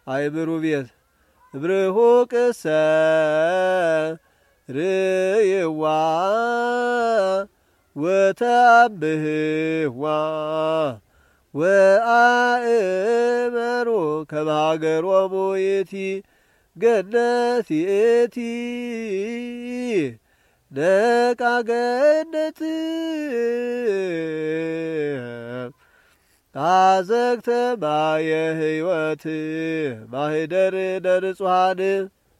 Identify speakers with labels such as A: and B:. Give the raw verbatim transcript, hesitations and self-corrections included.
A: አይምሩ ቤት ብርሁ ቅሰ ርይዋ ወተአብህዋ ወአእመሩ ከመሃገሮሙ ይእቲ ገነት ይእቲ ነቃ ገነት አዘግተ ማየ ሕይወት ማህደር ለንጹሐን